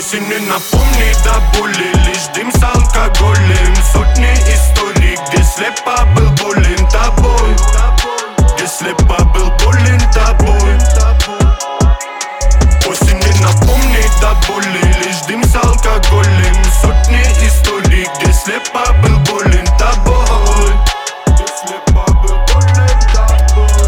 Осень не напомнит до боли, лишь дым с алкоголем. Сотни историй, где слепо был болен тобой, где слепо был болен тобой. Осень не напомнит до боли, лишь дым с алкоголем. Сотни историй, где слепо был болен тобой, где слепо был болен тобой.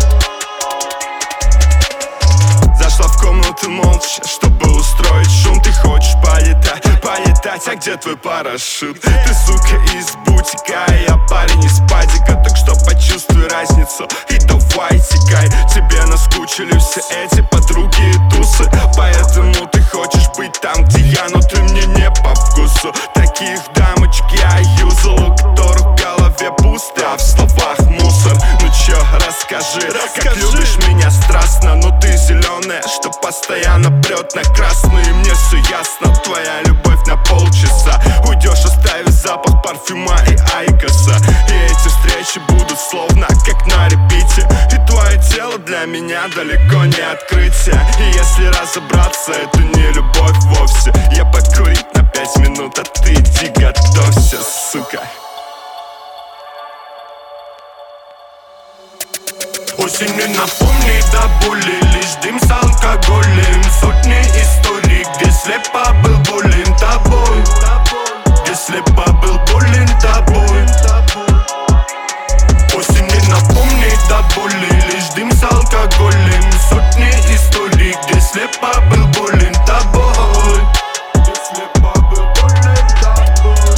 Зашла в комнату молча, чтобы устроить шум. Ты хочешь полетать, полетать, а где твой парашют? Ты, сука, из бутика, а я парень из падика. Так что почувствуй разницу и давай текай. Тебе наскучили все эти подруги и тусы, поэтому ты хочешь быть там, где я, но ты мне не по вкусу. Таких дамочек я юзал, у которых в голове пусто, а в словах мусор. Ну чё, расскажи, как любишь меня страстно, но ты зеленая, что постоянно прет на красный. И мне все ясно, твоя любовь на полчаса. Уйдешь, оставив запах парфюма и айкоса. И эти встречи будут словно как на репите. И твое тело для меня далеко не открытие. И если разобраться, это не любовь вовсе. Я покурить на 5 минут, а ты иди готовься, сука. Осень не напомнит до боли, лишь дым с алкоголем. Сотни историй, где слепо был болен тобой, где слепо был болен тобой. Осень не напомнит до боли, лишь дым с алкоголем. Сотни историй, где слепо был болен тобой, где слепо был болен тобой.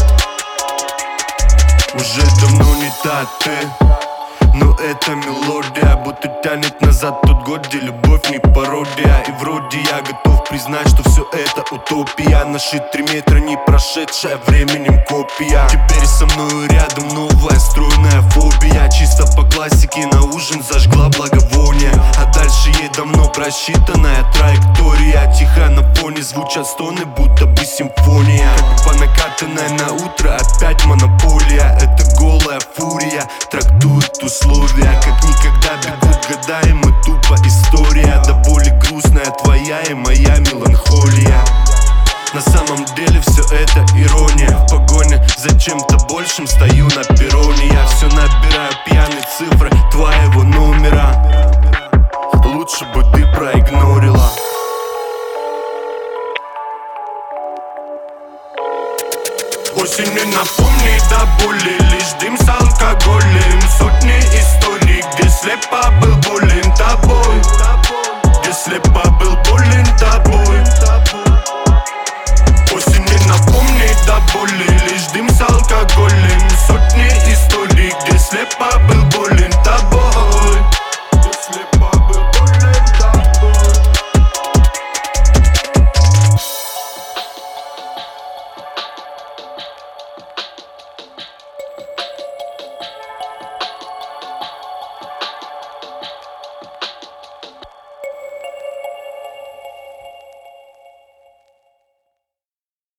Уже давно не та ты, но эта мелодия будто тянет назад тот год, где любовь не пародия. И вроде я готов признать, что все это утопия. Наши 3 метра не прошедшая временем копия. Теперь со мною рядом новая стройная фобия. Чисто по классике на ужин зажгла благовоние. А дальше ей давно просчитанная траектория. Тихо на фоне звучат стоны, будто бы симфония. Как по накатанной на утро опять монополия. Это голая фурия трактует условия. Как никогда бегут года, и мы тупо история. До боли грустная твоя и моя меланхолия. На самом деле все это ирония. В погоне за чем-то большим стою на перроне. Я все набираю пьяные цифры твоего номера. Лучше бы ты проигнорила. Осень не напомнит до боли, лишь дым с алкоголем. Сотни историй, где слепо был болен тобой, где слепо был болен